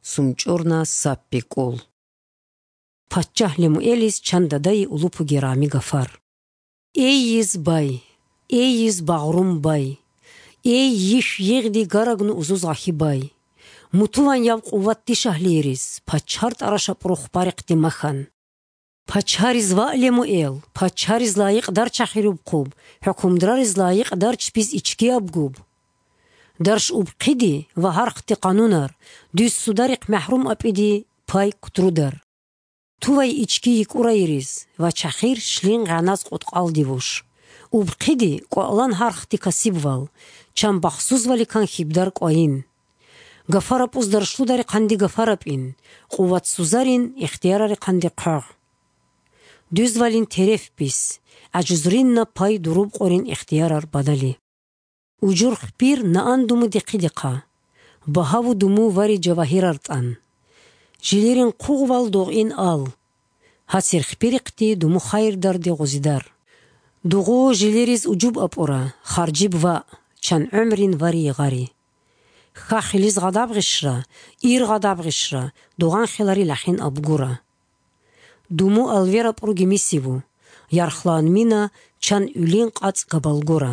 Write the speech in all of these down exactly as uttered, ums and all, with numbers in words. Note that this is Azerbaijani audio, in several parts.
сумчурна саппикул. Падчаҳ Лемуэлис чандадаи улупу герами Гафар. Эйиз бай, эйиз бағрум бай, эй иш егди гарагну узузахи бай. Мутуван яв қуватти шаҳлириз, падчаҳар тараша пурухпариқти махан. Падчаҳариз ва Лемуэл, падчаҳариз лайиқ дар чахируб қуб, ҳукумдрариз лайиқ дар чпиз ички абгуб. Дарш убқиди ва ҳарқти қанунар, дюс судариқ мәҳрум апиди пай кутрудар. Тувай ички икураириз ва чахир шлин ғаназ қутқалдивуш. Убқиди қуалан ҳарқти касибвал, чам бахсуз вали кан хибдар қоин. Гафарап уз даршлу дари қанди Гафарап ин, қуват сузарин ихтиярари қанди қағ. Дюз валин тереф бис, аҷузринна пай дуруб қорин ихтиярар бадали. Уҷур хпир наан думу диқидиқа, баҳаву думу вари ҷаваҳирартан. Жилирин қуғвал дуғин ал, ҳасир хпириқти думу хайр дарди ғузидар. Дуғу жилириз уҷуб апура, харҷиб ва, чан умрин вари ғари. Ха хилиз ғадабғишра, ир ғадабғишра, дуған хилари лахин абгура. Думу алвера пурги мисиву, ярхлан мина чан улин қац габалгура.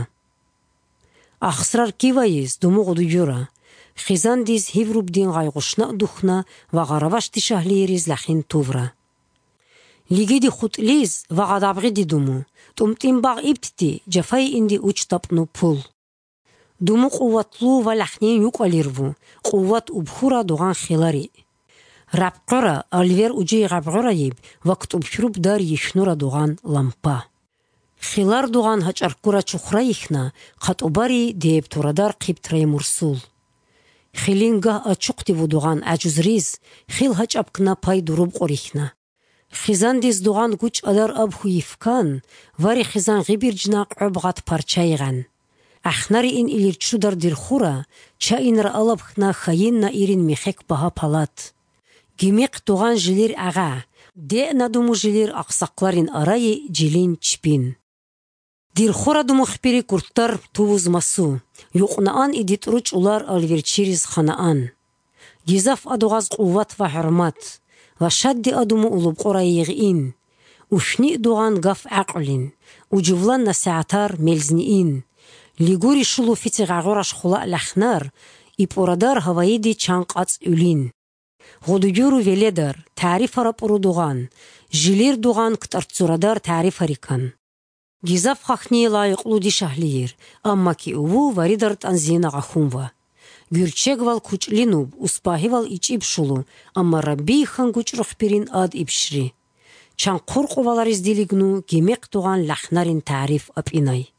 Ахсрар киваиз думу ғудуюра, хизандиз хиврубдин ғайғушна духна ва ғаравашти шаҳлириз лахин тувра. Лигиди хутлиз ва ғадабғиди думу, тумтин бағ ибтити ҷафаи инди учтапну пул. Думу қувватлу ва лахнин юқалирву, қувват убхура дуған хилари. Рабқура алвер уҷи ғабғураиб ва ктубхируб дар йишнура дуған лампа. Хилар дуған ҳачаркура чухра ихна, қатубари деебтурадар қибтраи мурсул. Хилин гах ачуқтиву дуған аҷузриз, хил ҳачабкна пай дуруб қорихна. Хизандиз дуған гуч адар абху ифкан, вари хизан ғибирҷна қъубғат парчайған. Ахнари ин илирчу дар дирхура, ча инра алабхна хаинна ирин михек баҳа палат. Гимиқ дуған жилир аға, де надуму жилир ақсақларин араи жилин чпин. Дирхура думу хпири курттар тувуз масу, юқнаан идитруч улар алвирчириз ханаан. Гизаф адуғаз қувват ва ҳурмат, ва шадди адуму улубқура иғин. Ушни дуған гаф ақлин, уҷувлан насиатар мелзниин. Лигури шулу фити ғағураш хула лахнар, ипурадар ҳаваиди чанқац улин. Ғудугюру веледар, таърифара пуру дуған, жилир дуған ктарцурадар таърифарикан. Гизаф хахни лайиқлуди шаҳлир, амма ки уву варидар танзина ғахунва. Гюрчегвал кучлинуб, успаҳивал ичиб шулу, амма рабби хан гучрухпирин ад ибшри. Чан қурқувалариз дилигну гимеқ дуған лахнарин таъриф апинай.